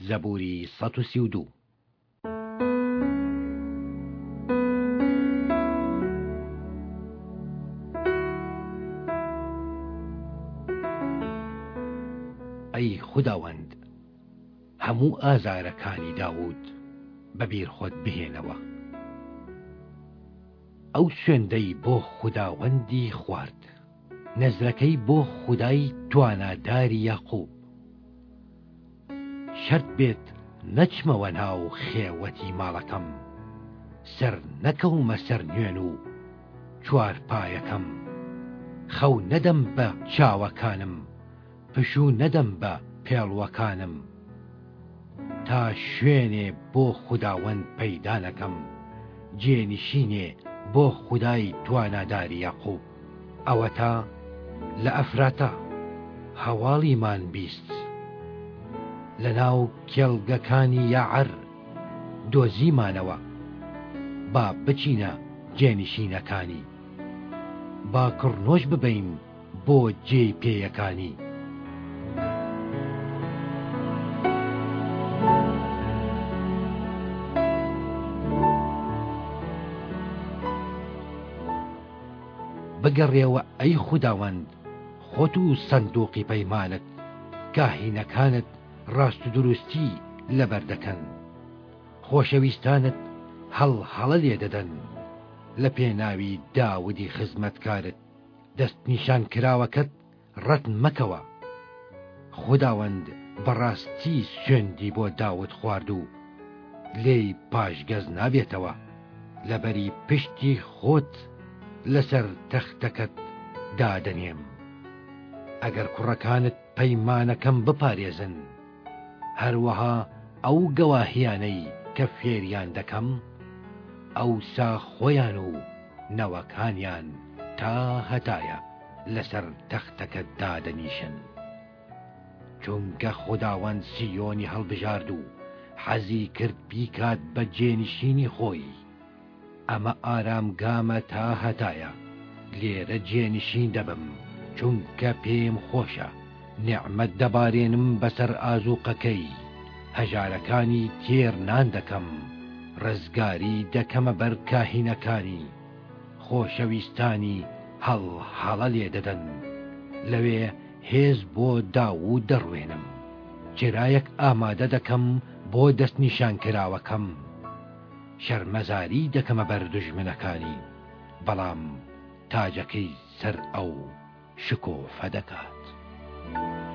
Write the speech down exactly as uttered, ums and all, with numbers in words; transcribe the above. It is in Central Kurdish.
زەبووری سەد و سی و دوو. ئەی خوداوەند، هەموو ئازارەکانی داوود بەبیر خۆت بهێنەوە. ئەو سوێندەی بۆ خوداوەندی خوارد، نەزرەکەی بۆ خودای تواناداری یاقوب. شەرت بێت نەچمەوە ناو خێوەتی ماڵەکەم، سەر نەکەومە سەر نوێن و چوارپایەکەم. خەو نەدەم بە چاوەکانم، پشوو نەدەم بە پێڵوەکانم. تا شوێنێ بۆ خوداوەند پەیدا نەکەم، جێنشینێ بۆ خودای تواناداری یاقوب. ئەوە تا لە ئەفراتە هەواڵیمان بیست، لە ناو کێڵگەکانی یاعەر دۆزیمانەوە. با بچینە جێنشینەکانی، با کڕنۆش ببەین بۆ جێی پێیەکانی. بگەڕێەوە ئەی خوداوەند، خۆت و سندوقی پەیمانت، کاهینەکانت ڕاست و دروستی لەبەردەکەن. خۆشەویستانت هەڵ هەڵە لێ دەدەن لە پێناوی داودی خزمەتکارت. دەست نیشان کراوەکەت ڕەت مەکەوە. خوداوەند بەڕاستی سوێندی بۆ داود خوارد و لێی پاشگەز نابێتەوە. لەبەری پشتی خۆت لەسەر تەختەکەت دادەنێم. ئەگەر کوڕەکانت پەیمانەکەم بپارێزن، هەروەها ئەو گەواهیانەی کە فێریان دەکەم، ئەوسا خۆیان و نەوەکانیان تا هەتایە لەسەر تەختەکەت دادەنیشن. چونکە خوداوەند سیۆنی هەڵبژارد و حەزی کرد بیکات بە جێنشینی خۆی. ئەمە ئارامگامە تا هەتایە، لێرە جێنشین دەبم، چونکە پێم خۆشە. نێعمەت دەبارێنم بەسەر ئازوقەکەی، هەژارەکانی تێرنان دەکەم. ڕزگاری دەکەمە بەر کاهینەکانی، خۆشەویستانی هەڵ هەڵە لێ دەدەن. لەوێ هێز بۆ داوود دەڕوێنم، چرایەک ئامادە دەکەم بۆ دەست نیشان کراوەکەم. شەرمەزاری دەکەمە بەر دوژمنەکانی، بەڵام تاجەکەی سەر ئەو شکۆفە دەکات.